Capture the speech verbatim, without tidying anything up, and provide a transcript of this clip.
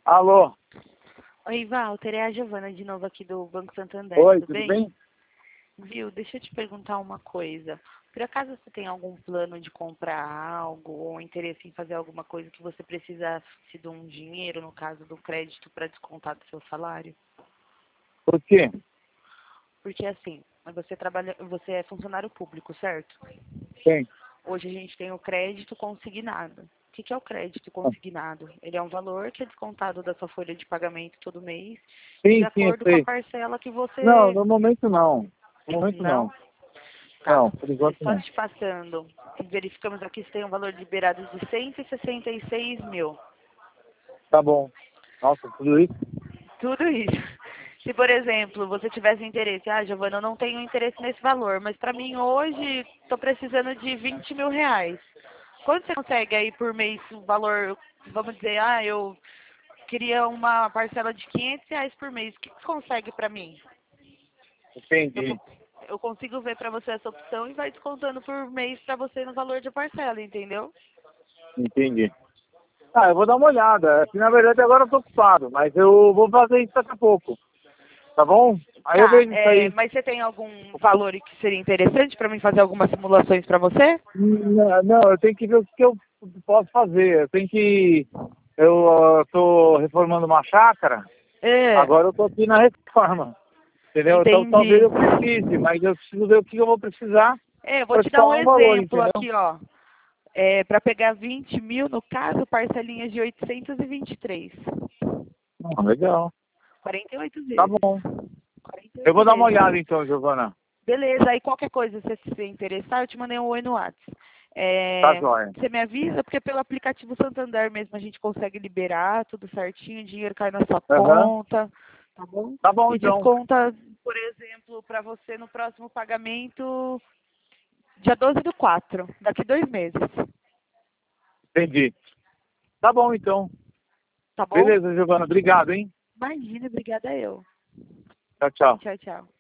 Alô? Oi, Walter, é a Giovana de novo aqui do Banco Santander, Oi, tudo tudo bem? bem? Viu, deixa eu te perguntar uma coisa. Por acaso você tem algum plano de comprar algo ou interesse em fazer alguma coisa que você precisasse de um dinheiro, no caso do crédito, para descontar do seu salário? Por quê? Porque assim, você trabalha, você é funcionário público, certo? Sim. Hoje a gente tem o crédito consignado. O que que é o crédito consignado? Ele é um valor que é descontado da sua folha de pagamento todo mês, de Sim, sim, eu acordo com a sei. parcela que Não, você... no momento não. No momento Não? não. Tá. Não, por É enquanto só não. te passando. Verificamos aqui se tem um valor liberado de cento e sessenta e seis mil. Tá bom. Nossa, tudo isso? Tudo isso. Se, por exemplo, você tivesse interesse, ah, Giovana, eu não tenho interesse nesse valor, mas para mim hoje estou precisando de vinte mil reais. Quanto você consegue aí por mês o valor, vamos dizer, ah, eu queria uma parcela de quinhentos reais por mês. O que você consegue para mim? Eu, Entendi. co- eu consigo ver para você essa opção e vai descontando por mês para você no valor de parcela, entendeu? Entendi. Ah, eu vou dar uma olhada. É que, na verdade, agora eu tô ocupado, mas eu vou fazer isso daqui a pouco. Tá bom? Aí eu Tá, vejo isso é, aí. mas você tem algum valor que seria interessante para mim fazer algumas simulações para você? Não, não, eu tenho que ver o que eu posso fazer. Eu tenho que... Eu ah, tô reformando uma chácara. É, Agora eu tô aqui na reforma. Entendeu? Então talvez entendi. eu precise, mas eu preciso ver o que eu vou precisar É, eu vou para te te dar um falar um valor, exemplo entendeu? aqui, ó. É, para pegar vinte mil, no caso, parcelinhas de oitocentos e vinte e três. Ah, legal. quarenta e oito Tá vezes. bom. quarenta e Eu oito vou dar uma vezes. olhada então, Giovana. Beleza, aí qualquer coisa, se você se interessar, eu te mandei um oi no WhatsApp. Tá É, joia. você me avisa, porque pelo aplicativo Santander mesmo a gente consegue liberar tudo certinho, o dinheiro cai na sua Aham. conta, tá bom? Tá bom E então. desconta, por exemplo, para você no próximo pagamento, dia doze do quatro, daqui dois meses, Entendi. Tá bom então. tá bom? Beleza, Giovana. Obrigado, hein? Imagina, obrigada eu. Tchau, tchau. Tchau, tchau.